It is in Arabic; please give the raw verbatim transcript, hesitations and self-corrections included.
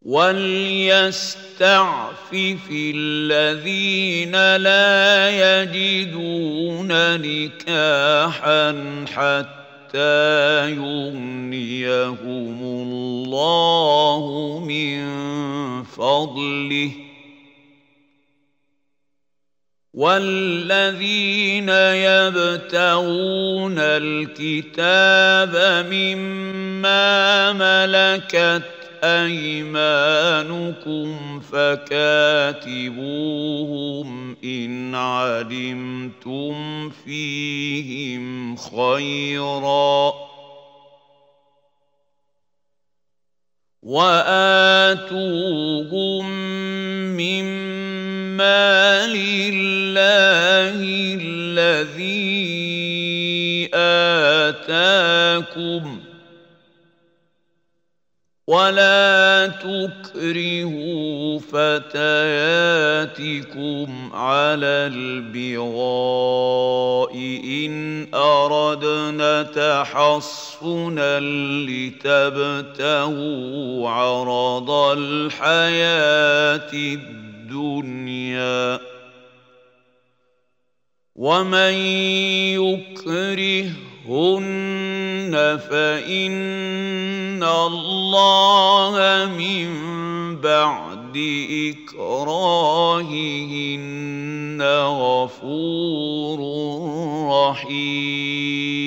وَلْيَسْتَعْفِفِ الَّذِينَ لَا يَجِدُونَ نِكَاحًا حَتَّىٰ يُغْنِيَهُمُ اللَّهُ مِن فَضْلِهِ ۗ وَالَّذِينَ يَبْتَغُونَ الْكِتَابَ مِمَّا مَلَكَتْ أَيْمَانُكُمْ فَكَاتِبُوهُمْ إِنْ عَلِمْتُمْ فِيهِمْ خَيْرًا ۖ وَآتُوهُم مِّمَّا لِلَّهِ الَّذِي آتَاكُمْ ۚ وَلَا تُكْرِهُوا فَتَيَاتِكُمْ عَلَى الْبِغَاءِ إِنْ أَرَدْنَ تَحَصُّنًا لِّتَبْتَغُوا عَرَضَ الْحَيَاةِ الدُّنْيَا ۚ وَمَن يُكْرِههُّنَّ فَإِنَّ اللَّهَ مِن بَعْدِ إِكْرَاهِهِنَّ غَفُورٌ رَّحِيمٌ.